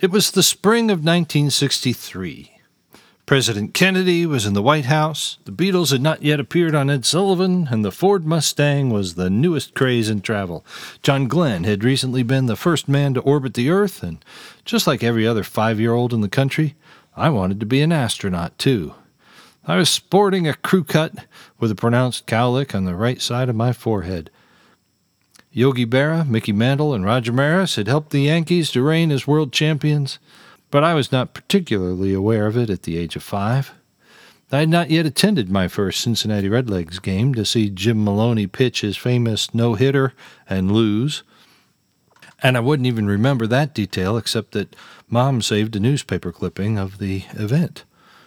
It was the spring of 1963. President Kennedy was in the White House, the Beatles had not yet appeared on Ed Sullivan, and the Ford Mustang was the newest craze in travel. John Glenn had recently been the first man to orbit the Earth, and just like every other 5-year-old in the country, I wanted to be an astronaut, too. I was sporting a crew cut with a pronounced cowlick on the right side of my forehead. Yogi Berra, Mickey Mantle, and Roger Maris had helped the Yankees to reign as world champions, but I was not particularly aware of it at the age of 5. I had not yet attended my first Cincinnati Redlegs game to see Jim Maloney pitch his famous no-hitter and lose, and I wouldn't even remember that detail except that Mom saved a newspaper clipping of the event.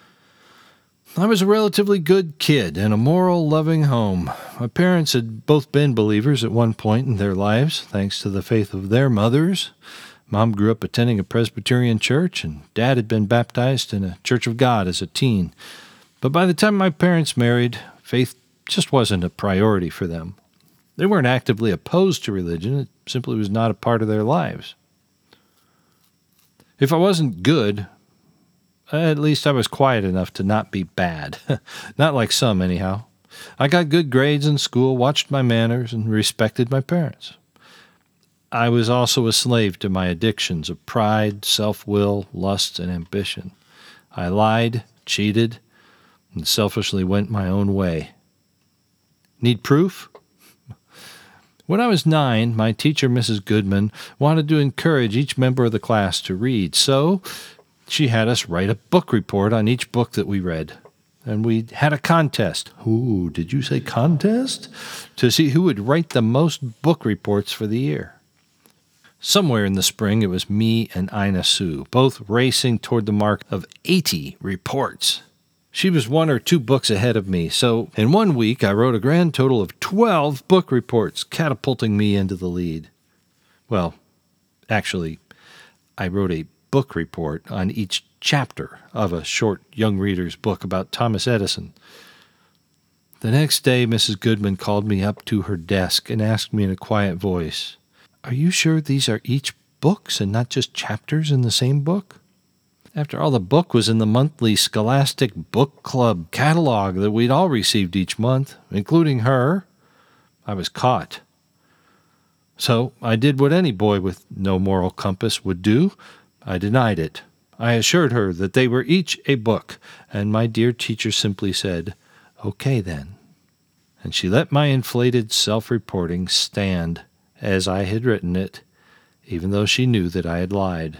I was a relatively good kid in a moral, loving home. My parents had both been believers at one point in their lives, thanks to the faith of their mothers. Mom grew up attending a Presbyterian church, and Dad had been baptized in a Church of God as a teen. But by the time my parents married, faith just wasn't a priority for them. They weren't actively opposed to religion, it simply was not a part of their lives. If I wasn't good, at least I was quiet enough to not be bad. Not like some, anyhow. I got good grades in school, watched my manners, and respected my parents. I was also a slave to my addictions of pride, self-will, lust, and ambition. I lied, cheated, and selfishly went my own way. Need proof? When I was 9, my teacher, Mrs. Goodman, wanted to encourage each member of the class to read, so she had us write a book report on each book that we read. And we had a contest. Ooh, did you say contest? To see who would write the most book reports for the year. Somewhere in the spring, it was me and Ina Sue, both racing toward the mark of 80 reports. She was 1 or 2 books ahead of me, so in 1 week I wrote a grand total of 12 book reports, catapulting me into the lead. Well, actually, I wrote a book report on each chapter of a short young reader's book about Thomas Edison. The next day, Mrs. Goodman called me up to her desk and asked me in a quiet voice, "Are you sure these are each books and not just chapters in the same book?" After all, the book was in the monthly Scholastic Book Club catalog that we'd all received each month, including her. I was caught. So I did what any boy with no moral compass would do. I denied it. I assured her that they were each a book, and my dear teacher simply said, "Okay, then." And she let my inflated self-reporting stand as I had written it, even though she knew that I had lied.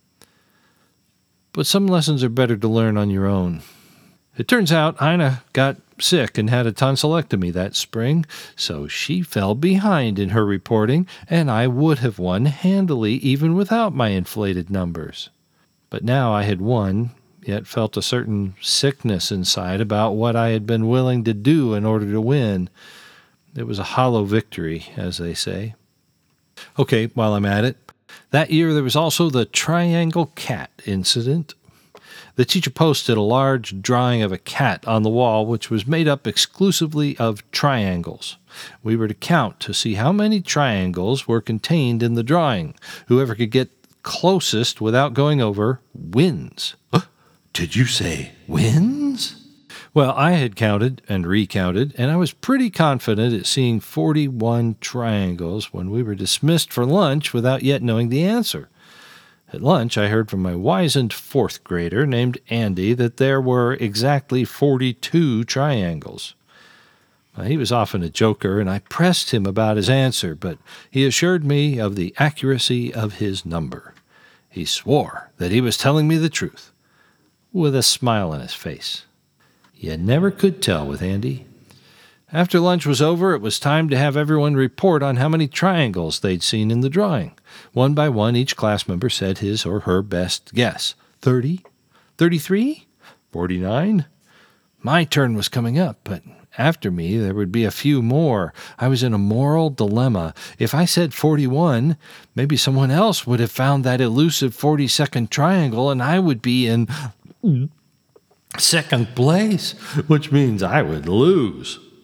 But some lessons are better to learn on your own. It turns out Ina got sick and had a tonsillectomy that spring, so she fell behind in her reporting, and I would have won handily even without my inflated numbers. But now I had won, yet felt a certain sickness inside about what I had been willing to do in order to win. It was a hollow victory, as they say. Okay, while I'm at it, that year there was also the Triangle Cat incident. The teacher posted a large drawing of a cat on the wall, which was made up exclusively of triangles. We were to count to see how many triangles were contained in the drawing. Whoever could get closest without going over wins. Did you say wins? Well, I had counted and recounted, and I was pretty confident at seeing 41 triangles when we were dismissed for lunch without yet knowing the answer. At lunch, I heard from my wizened 4th grader named Andy that there were exactly 42 triangles. He was often a joker, and I pressed him about his answer, but he assured me of the accuracy of his number. He swore that he was telling me the truth, with a smile on his face. You never could tell with Andy. After lunch was over, it was time to have everyone report on how many triangles they'd seen in the drawing. One by one, each class member said his or her best guess. 30? 33? 49? My turn was coming up, but after me there would be a few more. I was in a moral dilemma. If I said 41, maybe someone else would have found that elusive 42nd triangle, and I would be in second place, which means I would lose.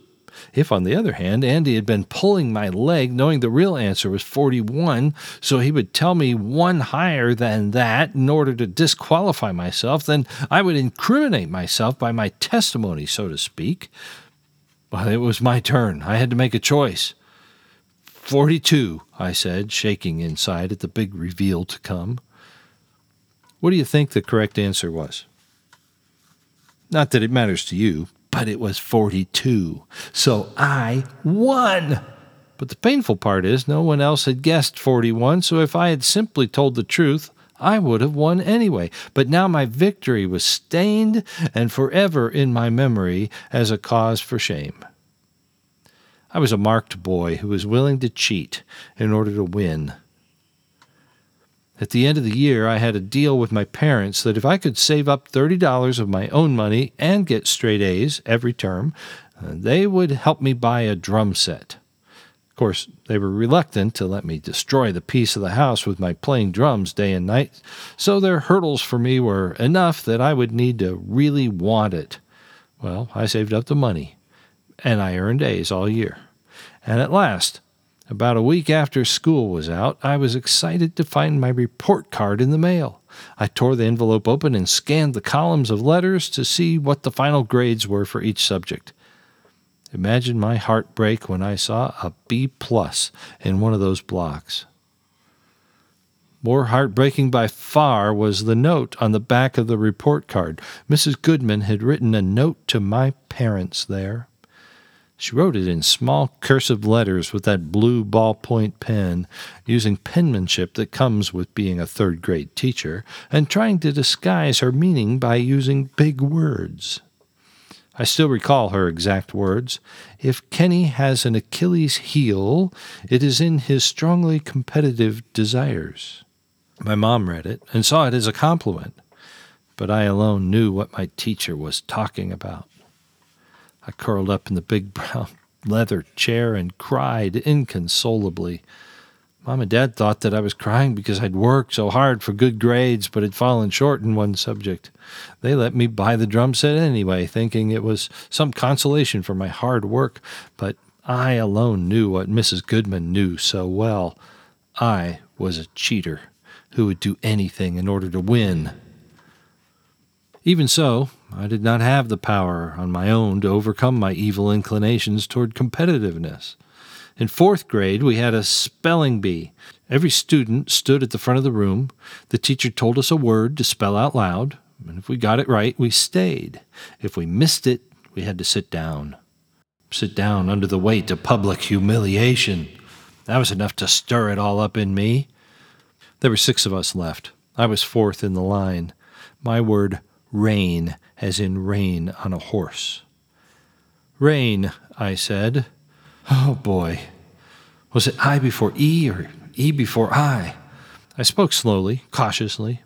If, on the other hand, Andy had been pulling my leg, knowing the real answer was 41, so he would tell me one higher than that in order to disqualify myself, then I would incriminate myself by my testimony, so to speak. Well, it was my turn. I had to make a choice. 42, I said, shaking inside at the big reveal to come. What do you think the correct answer was? Not that it matters to you, but it was 42. So I won. But the painful part is no one else had guessed 41, so if I had simply told the truth, I would have won anyway. But now my victory was stained and forever in my memory as a cause for shame. I was a marked boy who was willing to cheat in order to win. At the end of the year, I had a deal with my parents that if I could save up $30 of my own money and get straight A's every term, they would help me buy a drum set. Of course, they were reluctant to let me destroy the piece of the house with my playing drums day and night, so their hurdles for me were enough that I would need to really want it. Well, I saved up the money, and I earned A's all year. And at last, about a week after school was out, I was excited to find my report card in the mail. I tore the envelope open and scanned the columns of letters to see what the final grades were for each subject. Imagine my heartbreak when I saw a B+ in one of those blocks. More heartbreaking by far was the note on the back of the report card. Mrs. Goodman had written a note to my parents there. She wrote it in small cursive letters with that blue ballpoint pen, using penmanship that comes with being a third-grade teacher, and trying to disguise her meaning by using big words. I still recall her exact words. If Kenny has an Achilles heel, it is in his strongly competitive desires. My mom read it and saw it as a compliment, but I alone knew what my teacher was talking about. I curled up in the big brown leather chair and cried inconsolably. Mom and Dad thought that I was crying because I'd worked so hard for good grades but had fallen short in one subject. They let me buy the drum set anyway, thinking it was some consolation for my hard work, but I alone knew what Mrs. Goodman knew so well. I was a cheater who would do anything in order to win. Even so, I did not have the power on my own to overcome my evil inclinations toward competitiveness. In 4th grade, we had a spelling bee. Every student stood at the front of the room. The teacher told us a word to spell out loud, and if we got it right, we stayed. If we missed it, we had to sit down. Sit down under the weight of public humiliation. That was enough to stir it all up in me. There were 6 of us left. I was 4th in the line. My word, rein, as in rain on a horse. Rain, I said. Oh, boy. Was it I before E or E before I? I spoke slowly, cautiously.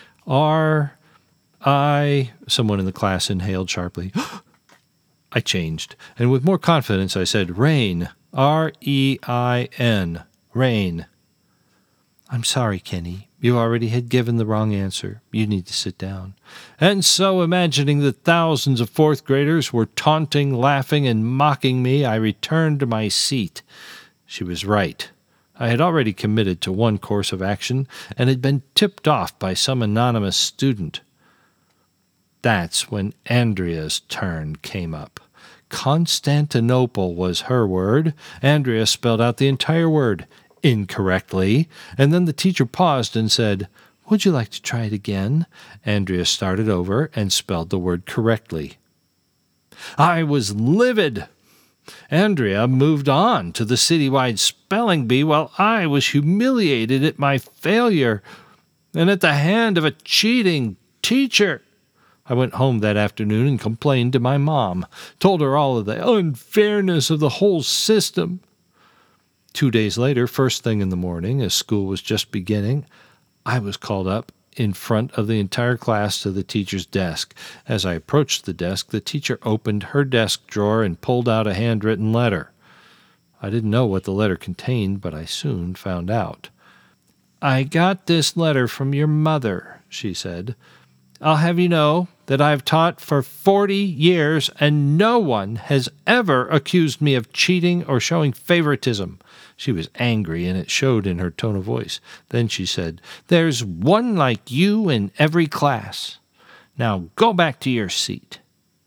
R-I... Someone in the class inhaled sharply. I changed, and with more confidence I said, rain. R-E-I-N. Rain. I'm sorry, Kenny. You already had given the wrong answer. You need to sit down. And so, imagining that thousands of 4th graders were taunting, laughing, and mocking me, I returned to my seat. She was right. I had already committed to one course of action and had been tipped off by some anonymous student. That's when Andrea's turn came up. Constantinople was her word. Andrea spelled out the entire word incorrectly, and then the teacher paused and said, "Would you like to try it again?" Andrea started over and spelled the word correctly. I was livid. Andrea moved on to the citywide spelling bee while I was humiliated at my failure and at the hand of a cheating teacher. I went home that afternoon and complained to my mom, told her all of the unfairness of the whole system. 2 days later, first thing in the morning, as school was just beginning, I was called up in front of the entire class to the teacher's desk. As I approached the desk, the teacher opened her desk drawer and pulled out a handwritten letter. I didn't know what the letter contained, but I soon found out. "I got this letter from your mother," she said. "I'll have you know that I've taught for 40 years, and no one has ever accused me of cheating or showing favoritism." She was angry, and it showed in her tone of voice. Then she said, "There's one like you in every class. Now go back to your seat."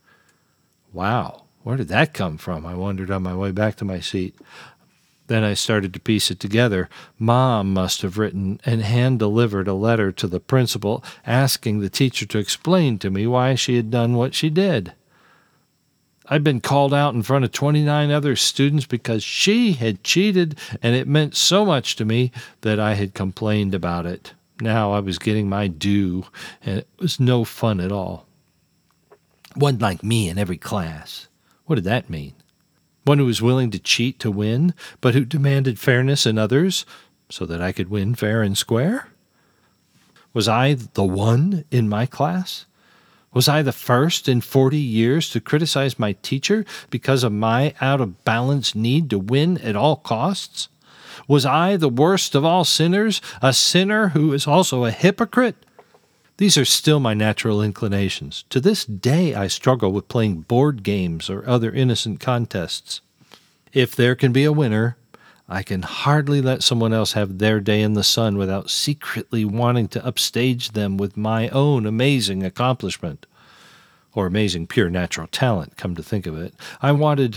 Wow, where did that come from? I wondered on my way back to my seat. Then I started to piece it together. Mom must have written and hand-delivered a letter to the principal asking the teacher to explain to me why she had done what she did. I'd been called out in front of 29 other students because she had cheated, and it meant so much to me that I had complained about it. Now I was getting my due, and it was no fun at all. One like me in every class. What did that mean? One who was willing to cheat to win, but who demanded fairness in others so that I could win fair and square? Was I the one in my class? Was I the first in 40 years to criticize my teacher because of my out-of-balance need to win at all costs? Was I the worst of all sinners, a sinner who is also a hypocrite? These are still my natural inclinations. To this day, I struggle with playing board games or other innocent contests. If there can be a winner, I can hardly let someone else have their day in the sun without secretly wanting to upstage them with my own amazing accomplishment. Or amazing pure natural talent, come to think of it. I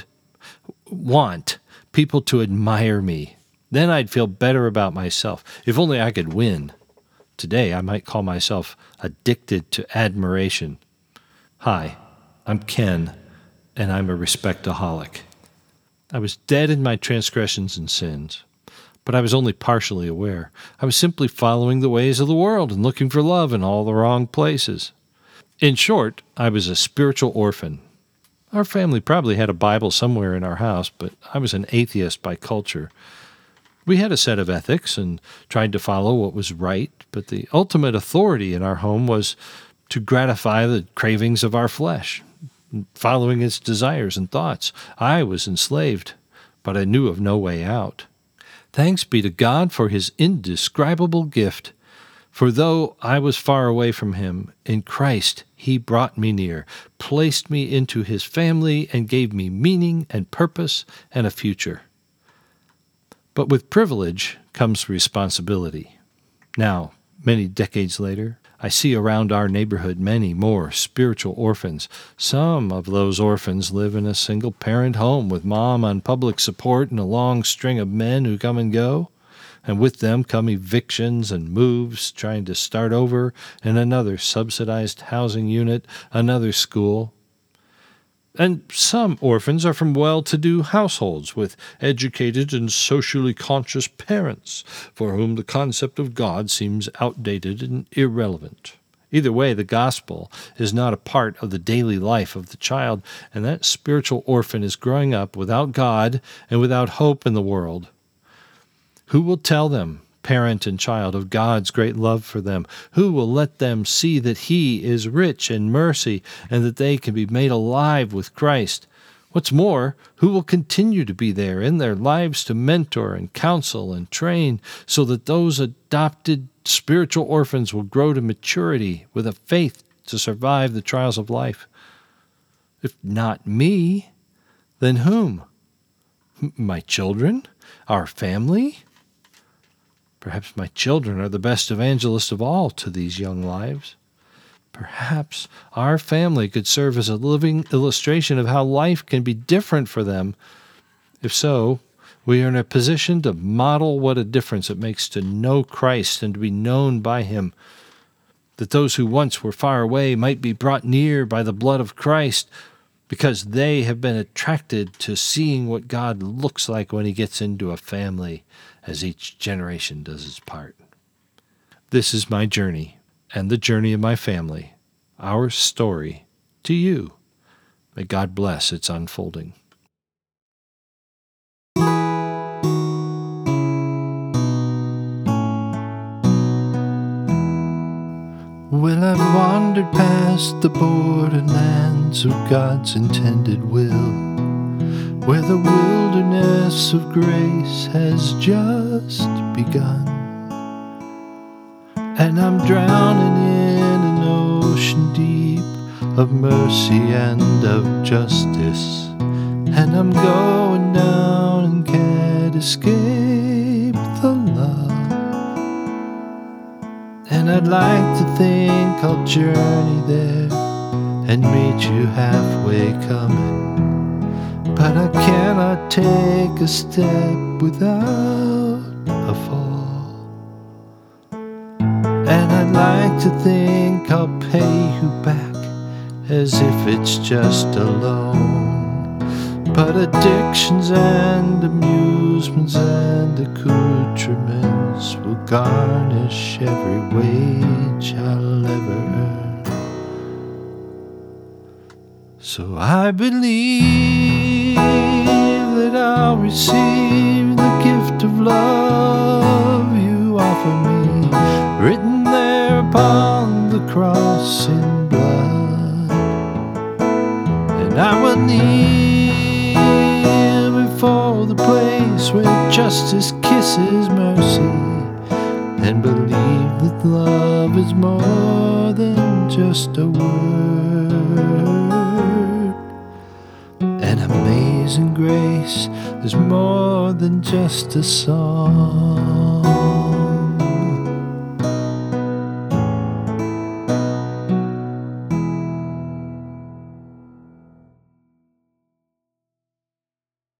want people to admire me. Then I'd feel better about myself. If only I could win. Today, I might call myself addicted to admiration. Hi, I'm Ken, and I'm a respectaholic. I was dead in my transgressions and sins, but I was only partially aware. I was simply following the ways of the world and looking for love in all the wrong places. In short, I was a spiritual orphan. Our family probably had a Bible somewhere in our house, but I was an atheist by culture. We had a set of ethics and tried to follow what was right, but the ultimate authority in our home was to gratify the cravings of our flesh, following its desires and thoughts. I was enslaved, but I knew of no way out. Thanks be to God for his indescribable gift. For though I was far away from him, in Christ he brought me near, placed me into his family, and gave me meaning and purpose and a future. But with privilege comes responsibility. Now, many decades later, I see around our neighborhood many more spiritual orphans. Some of those orphans live in a single-parent home with mom on public support and a long string of men who come and go. And with them come evictions and moves, trying to start over in another subsidized housing unit, another school. And some orphans are from well-to-do households with educated and socially conscious parents, for whom the concept of God seems outdated and irrelevant. Either way, the gospel is not a part of the daily life of the child, and that spiritual orphan is growing up without God and without hope in the world. Who will tell them, parent and child, of God's great love for them? Who will let them see that he is rich in mercy and that they can be made alive with Christ? What's more, who will continue to be there in their lives to mentor and counsel and train so that those adopted spiritual orphans will grow to maturity with a faith to survive the trials of life? If not me, then whom? My children? Our family? Perhaps my children are the best evangelists of all to these young lives. Perhaps our family could serve as a living illustration of how life can be different for them. If so, we are in a position to model what a difference it makes to know Christ and to be known by him, that those who once were far away might be brought near by the blood of Christ, because they have been attracted to seeing what God looks like when he gets into a family, as each generation does its part. This is my journey, and the journey of my family, our story to you. May God bless its unfolding. Well, I've wandered past the borderlands of God's intended will, where the wilderness of grace has just begun. And I'm drowning in an ocean deep of mercy and of justice, and I'm going down and can't escape the love. And I'd like to think I'll journey there and meet you halfway coming, but I cannot take a step without a fall. And I'd like to think I'll pay you back as if it's just a loan, but addictions and amusements and accoutrements will garnish every wage I'll ever earn. So I believe that I'll receive the gift of love you offer me, written there upon the cross in blood. And I will kneel before the place where justice kisses mercy, and believe that love is more than just a word. And amazing grace is more than just a song.